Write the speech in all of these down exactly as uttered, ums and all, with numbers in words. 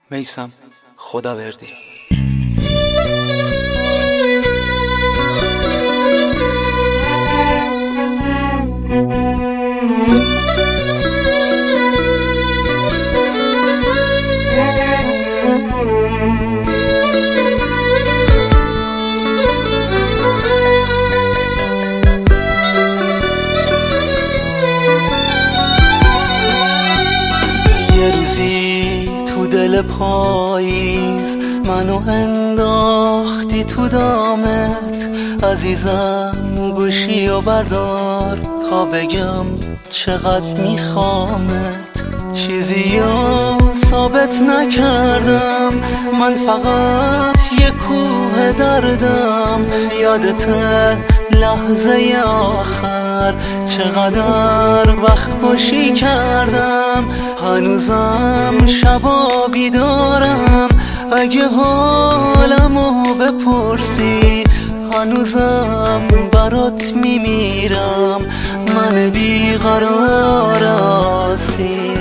میسم خداوردی. یه روزی تو دل پاییز منو انداختی تو دامت، عزیزم گوشی و بردار تا بگم چقدر میخوامت. چیزی رو ثابت نکردم، من فقط یه کوه دردم. یادته لحظه آخر چقدر وقت باشی کردم، هنوزم شبا بیدارم. اگه حالمو بپرسی هنوزم برات میمیرم، من بیقرار آسی.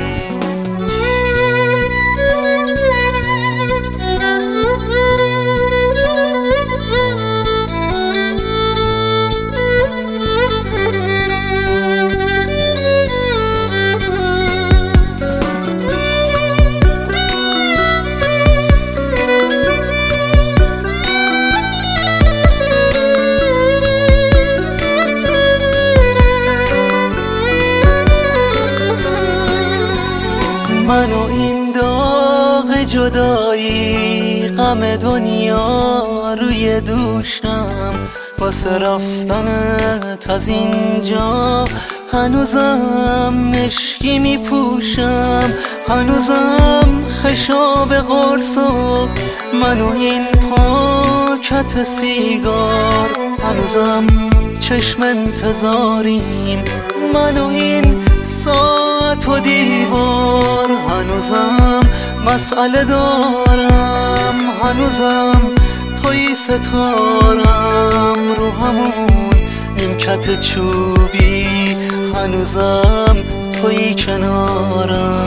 من و این داغ جدایی، غم دنیا روی دوشم. واسه رفتنت از اینجا هنوزم مشکی میپوشم، هنوزم خشاب قرص و من و این پاکت سیگار. هنوزم چشم انتظاریم، من و این ساعت و دیوار. هنوزم مسئله دارم، هنوزم توی ستارم رو همون نیمکت چوبی. هنوزم توی کنارم.